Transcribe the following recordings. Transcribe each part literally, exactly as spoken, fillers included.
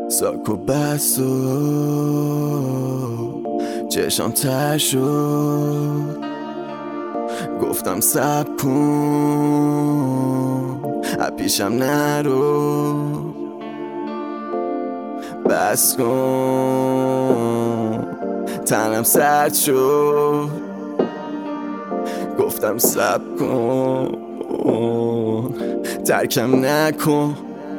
ساک و بست و چشام تر شد، گفتم صبر کن اپیشم نرو، بس کن تنم سرد شد، گفتم صبر کن ترکم نکن.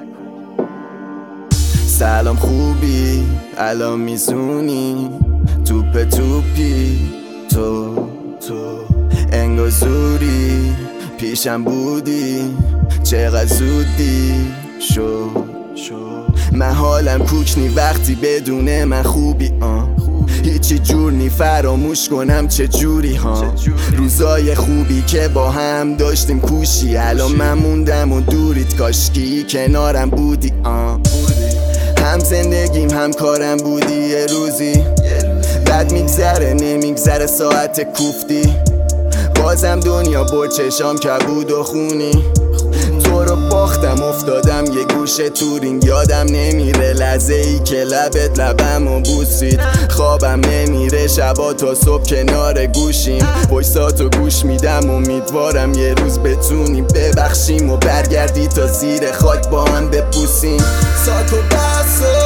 سلام خوبی الان میزونی، توپ توپی تو تو انگار زوری پیشم بودی، چقدر زودی شد شد. من حالم کوچنی وقتی بدون من خوبی آن هیچی جور نی فراموش کنم چه جوری ها. روزای خوبی که با هم داشتیم کوشی، الان من موندم و دوریت کاشکی کنارم بودی آن. هم زندگیم هم کارم بودی یه روزی، بعد میگذره نمیگذره ساعت کوفتی، بازم دنیا با چشام کبود و خونی. تو رو باختم افتادم یه گوشه تورینگ، یادم نمیره لحظه ای که لبت لبم و بوسید. خوابم نمیره شبا تا صبح کنار گوشیم، وایساتو گوش میدم امیدوارم یه روز بتونیم ببخشیم و برگردی تا زیر خاک با هم بپوسیم. ساک و بست و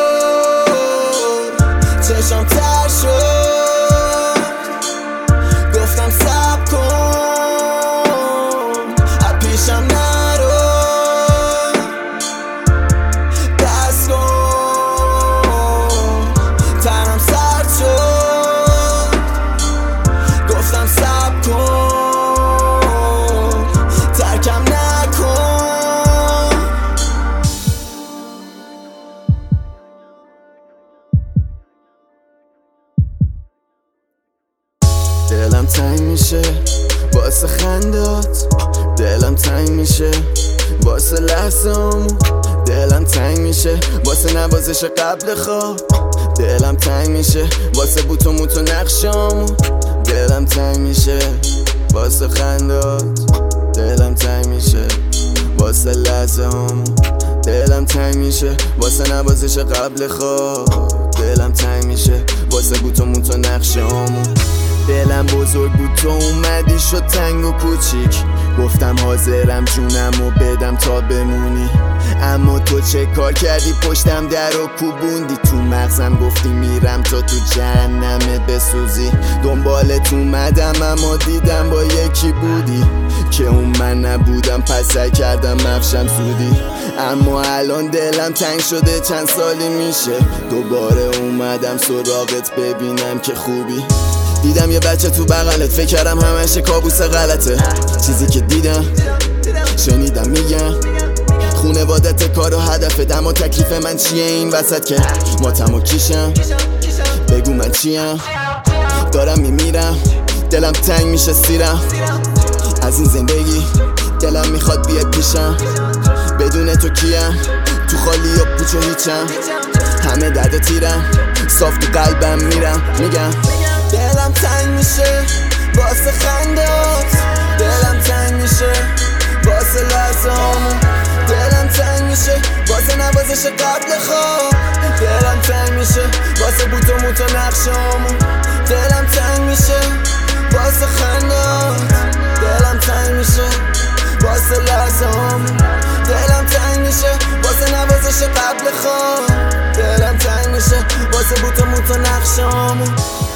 چشام تر شد، گفتم صبر کن اپیشم نرو، بس کن تنم سرد شد، گفتم صبر کن ترکم نکن. دلم تنگ میشه واسه خندات، دلم تنگ میشه واسه لحظه‌امون، دلم تنگ میشه واسه نوازش قبل خواب، دلم تنگ میشه واسه بوت و موت و نقشامون، دلم تنگ میشه واسه خندات، دلم تنگ میشه واسه لحظه‌امون، دلم تنگ میشه واسه نوازش قبل خواب، دلم تنگ میشه واسه بوت و موت و نقشامون. دلم بزرگ بود تو اومدی شد تنگ و کوچیک، گفتم حاضرم جونم و بدم تا بمونی، اما تو چه کار کردی پشتم در و کوبوندی. تو مغزم گفتی میرم تا تو جهنمت بسوزی، دنبالت اومدم اما دیدم با یکی بودی که اون من نبودم، پس سعی کردم مفشم زودی. اما الان دلم تنگ شده چند سالی میشه دوباره اومدم سراغت ببینم که خوبی. دیدم یه بچه تو بغلت فکر کردم همش کابوس غلطه، چیزی که دیدم شنیدم میگم خونوادت کار و هدفت، اما تکلیف من چیه این وسط که ماتم و کیشم؟ بگو من چیم؟ دارم میمیرم دلم تنگ میشه سیرم از این زندگی، دلم میخواد بیاد پیشم بدون تو کیم؟ تو خالی و پوچ و هیچم، همه درد و تیرم صاف تو قلبم میرم میگم. دلم تنگ میشه واسه خندات، دلم تنگ میشه واسه لحظه‌امون، دلم تنگ میشه واسه نوازش قبل خواب، دلم تنگ میشه واسه بوت و موت و نقشامون، دلم تنگ میشه واسه خندات، دلم تنگ میشه واسه لحظه‌امون، دلم تنگ میشه واسه نوازش قبل خواب، دلم تنگ میشه واسه بوت و موت و نقشامون.